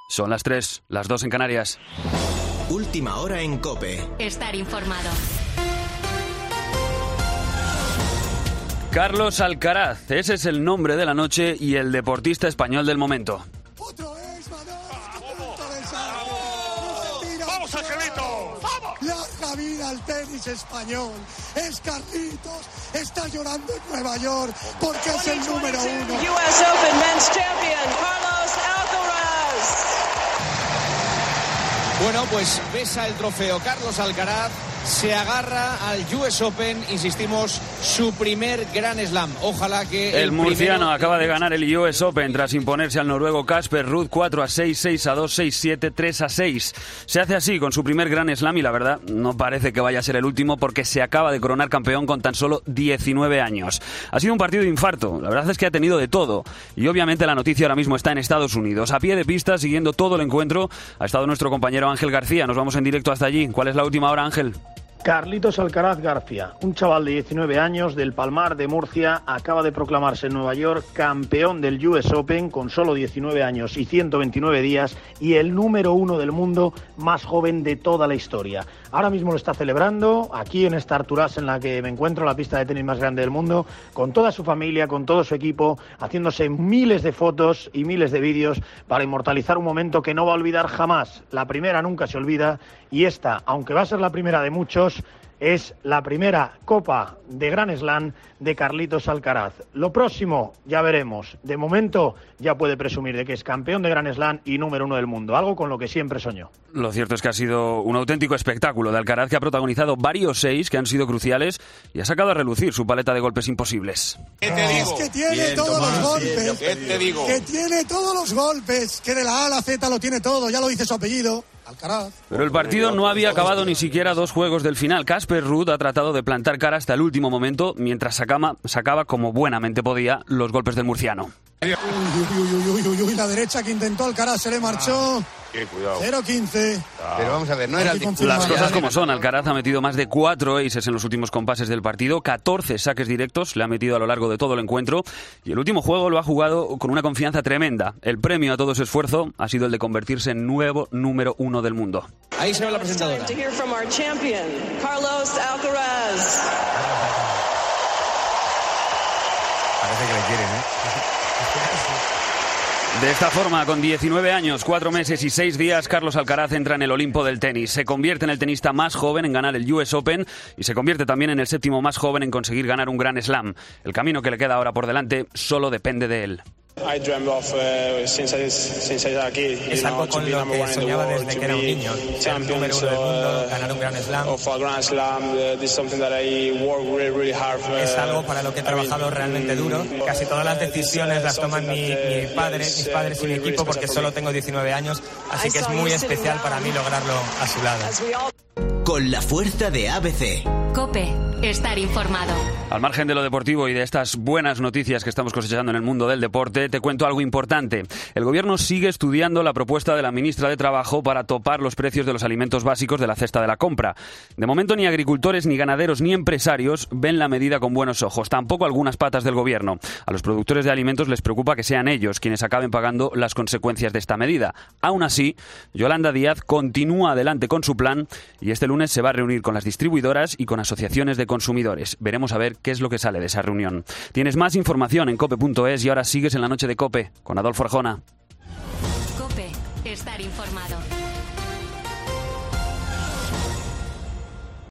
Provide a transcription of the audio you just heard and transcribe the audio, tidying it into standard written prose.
Son las 3, las 2 en Canarias. Última hora en COPE. Estar informado. Carlos Alcaraz, ese es el nombre de la noche y el deportista español del momento. ¡Vamos, Angelito! ¡Vamos! Larga vida al tenis español. Es Carlitos. Está llorando en Nueva York porque es el número 1. US Open Men's Champion, Carlos Alcaraz. Bueno, pues besa el trofeo Carlos Alcaraz, se agarra al US Open, insistimos, su primer Grand Slam. Ojalá que el murciano acaba de ganar el US Open tras imponerse al noruego Casper Ruud 4-6, 6-2, 6-7, 3-6. Se hace así con su primer Grand Slam y la verdad no parece que vaya a ser el último porque se acaba de coronar campeón con tan solo 19 años. Ha sido un partido de infarto, la verdad es que ha tenido de todo y obviamente la noticia ahora mismo está en Estados Unidos. A pie de pista, siguiendo todo el encuentro, ha estado nuestro compañero Ángel García. Nos vamos en directo hasta allí. ¿Cuál es la última hora, Ángel? Carlitos Alcaraz García, un chaval de 19 años del Palmar de Murcia, acaba de proclamarse en Nueva York campeón del US Open con solo 19 años y 129 días y el número 1 del mundo más joven de toda la historia. Ahora mismo lo está celebrando aquí en esta Arturás en la que me encuentro, la pista de tenis más grande del mundo, con toda su familia, con todo su equipo, haciéndose miles de fotos y miles de vídeos para inmortalizar un momento que no va a olvidar jamás. La primera nunca se olvida y esta, aunque va a ser la primera de muchos, es la primera Copa de Grand Slam de Carlitos Alcaraz. Lo próximo ya veremos. De momento ya puede presumir de que es campeón de Grand Slam y número 1 del mundo, algo con lo que siempre soñó. Lo cierto es que ha sido un auténtico espectáculo de Alcaraz, que ha protagonizado varios 6 que han sido cruciales y ha sacado a relucir su paleta de golpes imposibles. ¿Qué te digo? Es que tiene todos los golpes. ¿Qué te digo? Que tiene todos los golpes. Que de la A a la Z lo tiene todo. Ya lo dice su apellido. Alcaraz. Pero el partido no había acabado ni siquiera 2 juegos del final. Casper Ruud ha tratado de plantar cara hasta el último momento mientras sacaba como buenamente podía los golpes del murciano. Uy, la derecha que intentó Alcaraz se le marchó. Cuidado. 0-15. Pero vamos a ver, no era el Las cosas como son. Alcaraz ha metido más de 4 aces en los últimos compases del partido, 14 saques directos le ha metido a lo largo de todo el encuentro y el último juego lo ha jugado con una confianza tremenda. El premio a todo ese esfuerzo ha sido el de convertirse en nuevo número 1 del mundo. Ahí se ve la presentadora. Carlos Alcaraz. Parece que le quieren, De esta forma, con 19 años, 4 meses y 6 días, Carlos Alcaraz entra en el Olimpo del tenis. Se convierte en el tenista más joven en ganar el US Open y se convierte también en el 7º más joven en conseguir ganar un Grand Slam. El camino que le queda ahora por delante solo depende de él. Es algo con lo que soñaba desde que era un niño, ser el número 1 del mundo, ganar un Grand Slam. Es algo para lo que he trabajado realmente duro. Casi todas las decisiones las toman mis padres y mi equipo porque solo tengo 19 años, así que es muy especial para mí lograrlo a su lado. Con la fuerza de ABC. COPE. Estar informado. Al margen de lo deportivo y de estas buenas noticias que estamos cosechando en el mundo del deporte, te cuento algo importante. El gobierno sigue estudiando la propuesta de la ministra de Trabajo para topar los precios de los alimentos básicos de la cesta de la compra. De momento ni agricultores, ni ganaderos, ni empresarios ven la medida con buenos ojos. Tampoco algunas patas del gobierno. A los productores de alimentos les preocupa que sean ellos quienes acaben pagando las consecuencias de esta medida. Aún así, Yolanda Díaz continúa adelante con su plan y este lunes se va a reunir con las distribuidoras y con asociaciones de consumidores. Veremos a ver qué es lo que sale de esa reunión. Tienes más información en cope.es y ahora sigues en la noche de COPE con Adolfo Arjona. COPE. Estar informado.